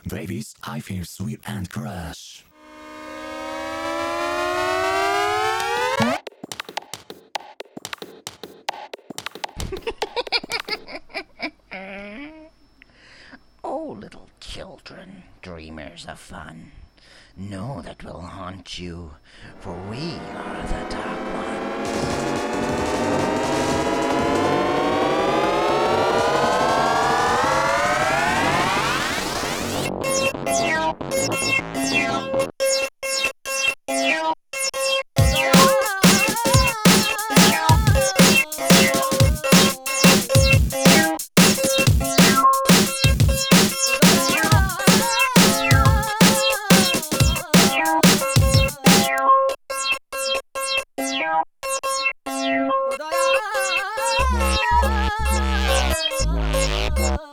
Babies, I feel sweet and crush. Oh, little children, dreamers of fun, know that we'll haunt you, for we are the Dark Oh,